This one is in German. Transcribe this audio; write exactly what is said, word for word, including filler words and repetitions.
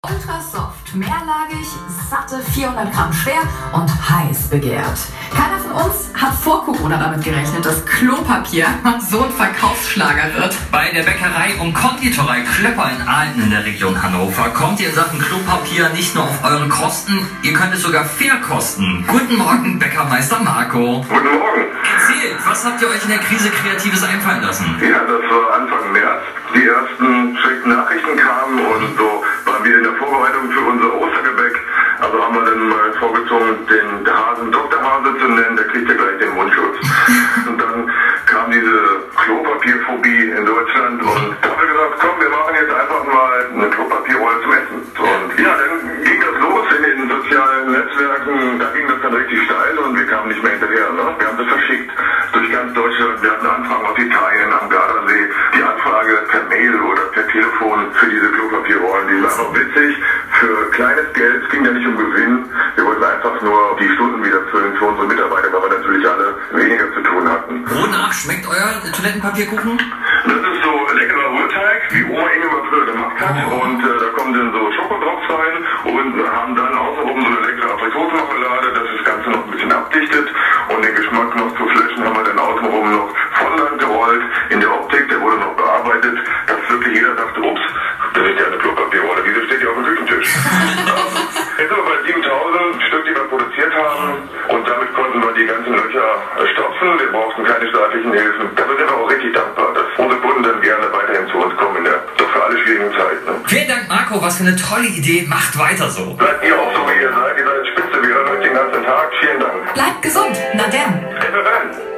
Ultrasoft, mehrlagig, satte vierhundert Gramm schwer und heiß begehrt. Keiner von uns hat vor Corona damit gerechnet, dass Klopapier so ein Verkaufsschlager wird. Bei der Bäckerei und Konditorei Klöpper in Ahlden in der Region Hannover kommt ihr in Sachen Klopapier nicht nur auf eure Kosten, ihr könnt es sogar verkosten. Guten Morgen, Bäckermeister Marco. Guten Morgen. Erzählt, was habt ihr euch in der Krise Kreatives einfallen lassen? Ja, das war Anfang März. Die ersten schlechten Nachrichten kamen und so waren wir in der Vorbereitung für unser Ostergebäck. Also haben wir dann mal vorgezogen, den Hasen Doktor Hase zu nennen, der kriegt ja gleich den Mundschutz. Und dann kam diese Klopapierphobie in Deutschland und da haben wir gesagt, komm, wir machen jetzt einfach mal eine Klopapierrolle zum Essen. Und ja, dann ging das los in den sozialen Netzwerken, da ging das dann richtig steil und wir kamen nicht mehr hinterher. Ne? Wir haben das verschickt durch ganz Deutschland, wir hatten Anfragen aus Italien, am Gardasee, die Anfrage per Mail oder per Telefon für diese Klopapierrollen, die war einfach witzig, für kleines Geld, es ging ja nicht um Gewinn, wir wollten einfach nur die Stunden wieder füllen für unsere Mitarbeiter, weil wir natürlich alle weniger zu tun hatten. Wonach schmeckt euer Toilettenpapierkuchen? Das ist so leckerer Rührteig, wie Oma Inge mal früher gemacht hat. Oh. Und äh, da kommen dann so Schokodrops rein und haben dann außenrum so eine leckere Aprikosenmarmelade, das das Ganze noch ein bisschen abdichtet. Und den Geschmack noch zu flashen haben wir dann außenrum noch Fondant gerollt. In der Optik, der wurde noch bearbeitet, dass wirklich jeder dachte, ups, das ist ja eine Klopapierrolle, diese steht ja auf dem Küchentisch. Jetzt sind wir bei siebentausend Stück, die wir produziert haben. Und damit konnten wir die ganzen Löcher stopfen. Wir brauchten keine staatlichen Hilfen. Dafür sind wir auch richtig dankbar, dass unsere Kunden dann gerne weiterhin zu uns kommen in der doch für alle schwierigen Zeit. Ne? Vielen Dank, Marco, was für eine tolle Idee. Macht weiter so. Bleibt ihr auch so, wie ihr seid. Ihr seid spitze, wir hören euch den ganzen Tag. Vielen Dank. Bleibt gesund, na denn. F F N.